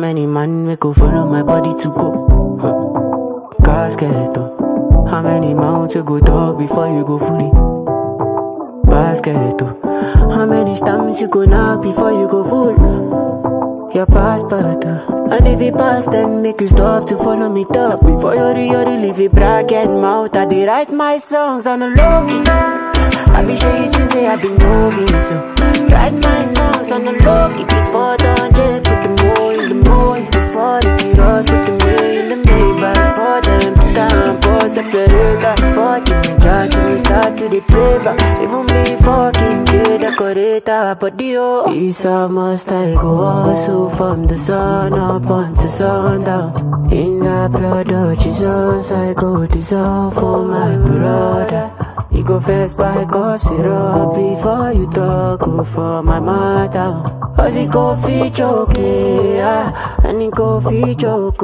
many man we go follow my body to go? Casket, oh. How many mouths you go talk before you go fully? Basket, oh. How many stamps you go knock before you go full? Your passport, oh. And if you pass, then make you stop to follow me talk. Before you leave it bracket mouth. I did write my songs on the low-key. I be sure you to say I be novice, so write my songs on the low-key. Before dawn, put the more in the more. It's for the heroes, put the way in the Maybach. For them, put down, pause, separator. For me, try to me start to the paper. Even me fucking the decorator. But the Isa must I go also from the sun up until sundown. In the blood of Jesus, I go dissolve for my brother. You go first by cause it up before you talk for my mother. Cause it go feed choke, yeah, and it go feed choke,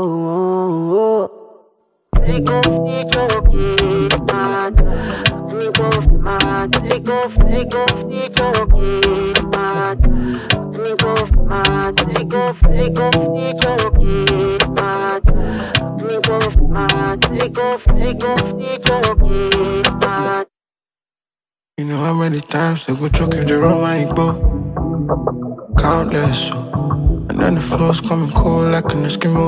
oh. It go feed choke, mad, and it go mad. It go feed choke, mad, and it go mad. It go feed choke, mad, and it go mad. It go feed choke, mad. You know how many times they go choke if they run my boat? Countless, so. And then the floor's coming cold like an Eskimo.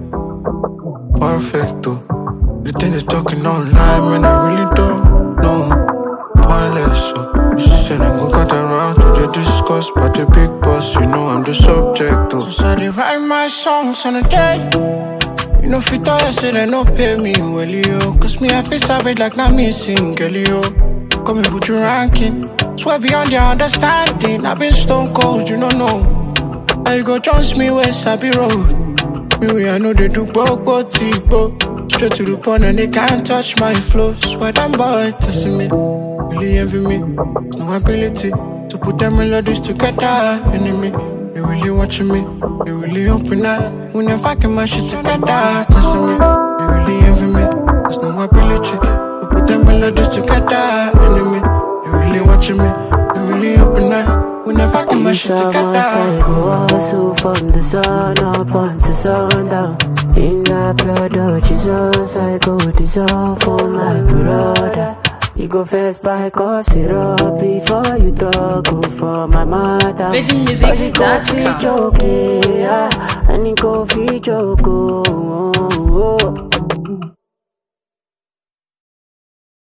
Perfecto. The thing is talking online, man, I really don't know. Pointless, so. She said they go cut around to the discuss, but the big boss, you know I'm the subject, though. So I write my songs on a day. You know, if you thought I said they no pay me, well, yo. Cause me, I feel savage like not me single, yo. Come and put your ranking. Swear beyond your understanding. I've been stone cold, you don't know. I go trust me where Sabi Road. Me, I know they do both, straight to the point and they can't touch my flow. Swear them boy testing me, really envy me. No ability to put them melodies together. Enemy, they really watching me, they really open up. When they're fucking my shit together, testing me, they really envy me. There's no ability to put them melodies together. Enemy, they really watching me, they really open up. When they're fucking my shit together. I go also from the sun up until sundown. In the blood of Jesus, I go dissolve for my brother. You go first by cause it up before you talk for my mother. Cause it go feed choke, yeah, and it go feed choke.